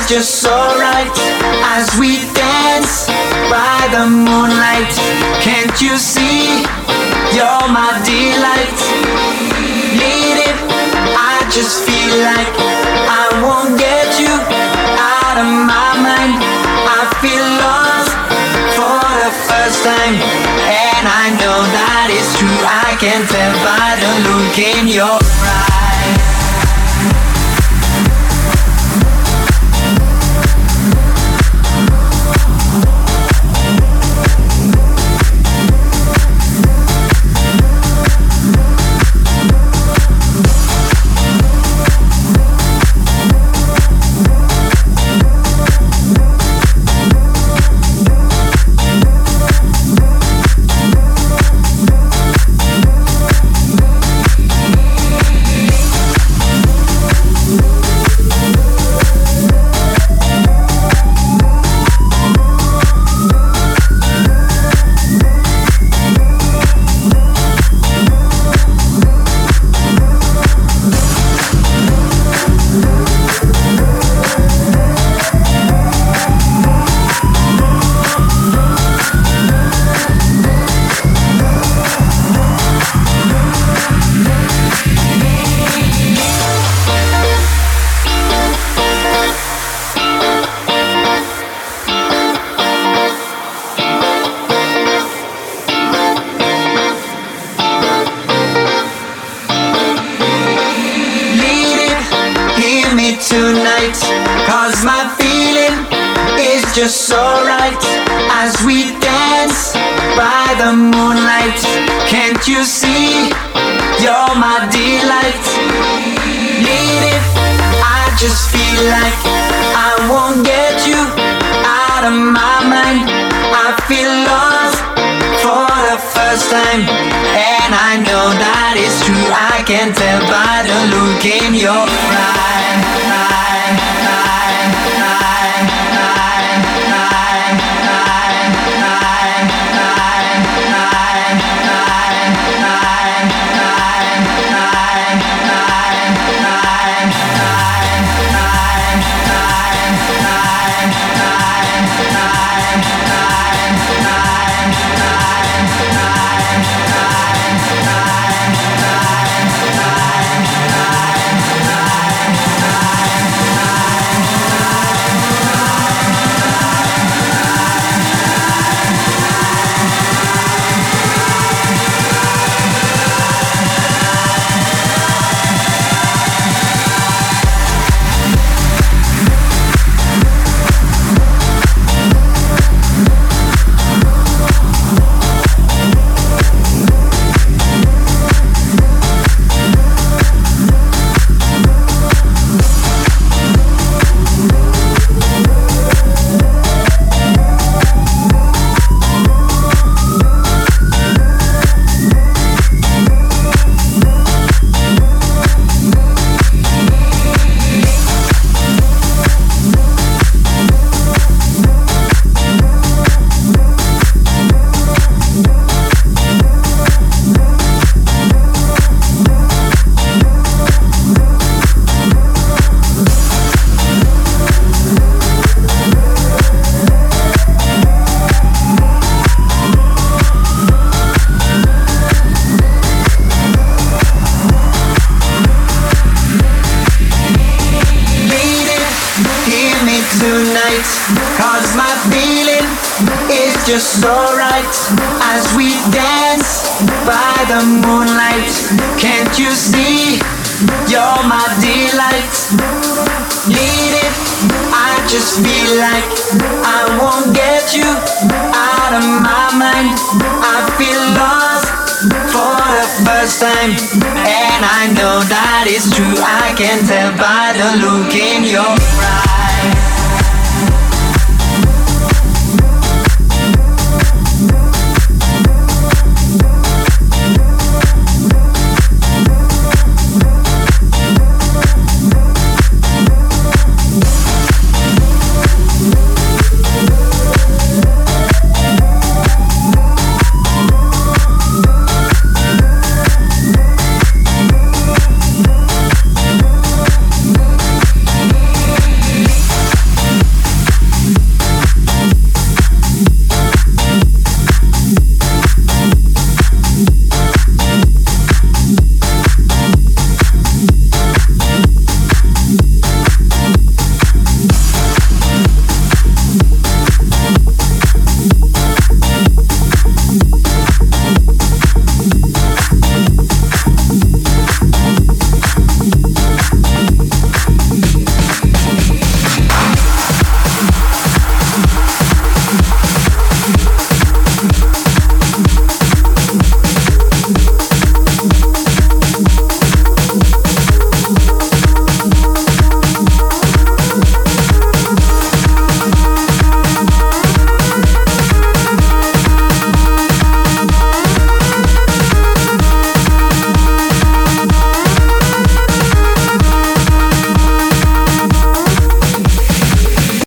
just so right as we dance by the moonlight. Can't you see you're my delight? Need it, I just feel like I won't get you out of my mind. I feel lost for the first time, and I know that it's true. I can tell by the look in your eyes. Tonight, 'cause my feeling is just so right as we dance by the moonlight. Can't you see you're my delight? Need it, I just feel like I won't get you out of my mind. I feel lost for the first time, and I know that it's true. I can tell by the look in your eyes. Tonight, 'cause my feeling is just so right as we dance by the moonlight. Can't you see you're my delight? Need it, I just feel like I won't get you out of my mind. I feel lost for the first time, and I know that it's true. I can tell by the look in your eyes.